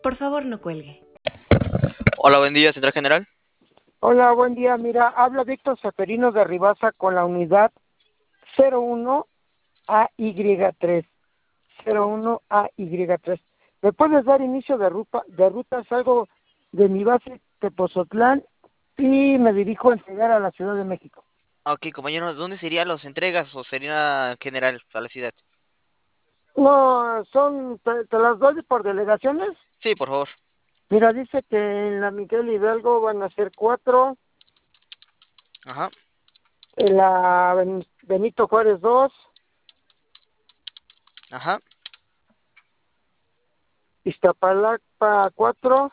Por favor, no cuelgue. Hola, buen día, Central General. Hola, buen día. Mira, habla Víctor Seferino de Ribasa con la unidad 01AY3. 01AY3. ¿Me puedes dar inicio de ruta? Salgo de mi base Tepozotlán y me dirijo a entregar a la Ciudad de México. Ok, compañero, ¿dónde serían las entregas o sería general a la ciudad? No, te las doy por delegaciones. Sí, por favor. Mira, dice que en la Miguel Hidalgo van a ser 4, Ajá, en la Benito Juárez 2, ajá, Iztapalapa 4,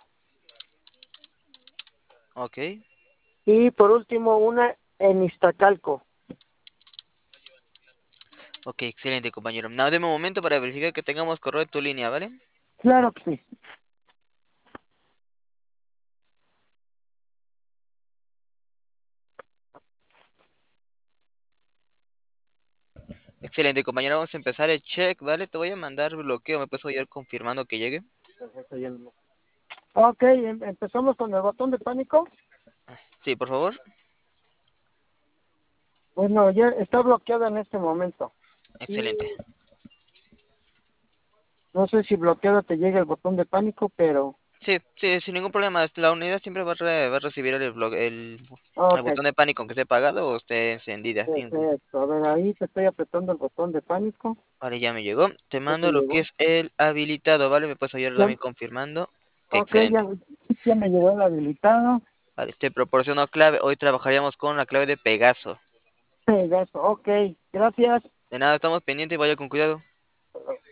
ok. y por último una en Iztacalco. Ok, excelente, compañero. No, deme un momento para verificar que tengamos correo en tu línea, ¿vale? Claro que sí. Excelente, compañero. Vamos a empezar el check, ¿vale? Te voy a mandar bloqueo. ¿Me puedes ayudar confirmando que llegue? Perfecto, ya no. Ok, empezamos con el botón de pánico. Sí, por favor. Bueno, ya está bloqueado en este momento. Y Excelente. no sé si bloqueado te llega el botón de pánico, pero... Sí, sí, sin ningún problema. La unidad siempre va a recibir el Ok, botón de pánico, aunque esté apagado o esté encendida. perfecto. A ver, ahí te estoy apretando el botón de pánico. Vale, ya me llegó. Te ¿Ya te mando lo que llegó? es el habilitado, ¿vale? Me puedes ayudar Ya, también confirmando. ok, Excelente. ya me llegó el habilitado. Vale, te proporciono clave. Hoy trabajaríamos con la clave de Pegaso. Pegaso, ok, gracias. De nada, estamos pendientes y vaya con cuidado.